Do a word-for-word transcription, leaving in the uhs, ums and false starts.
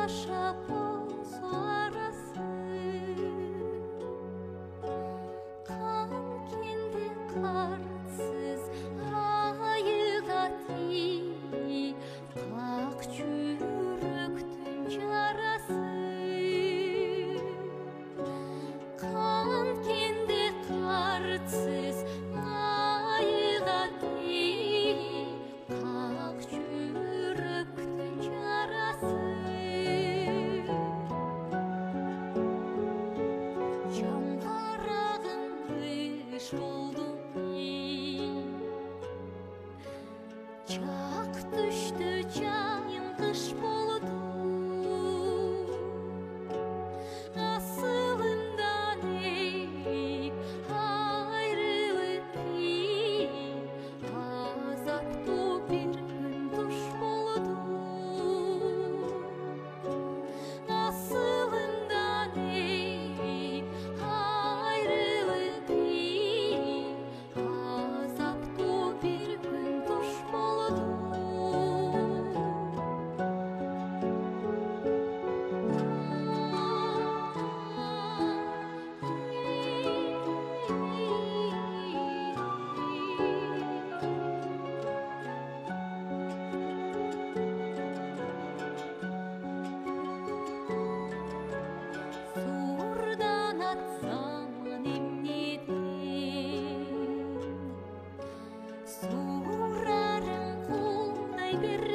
жашап болсо арасы қанкенде қарсыз айыға тей қақ жүректің жарасы қанкенде қарсыз айыға тей қақ жүректің жарасы жаңғырығын қыш болдым жақ düştü жайым қыш болды асылында не айрылып азапты бір күн туш болды асылында не айрылып азапты бір күн туш болды Сурдан атсам эмнеден сурарың қолдай бер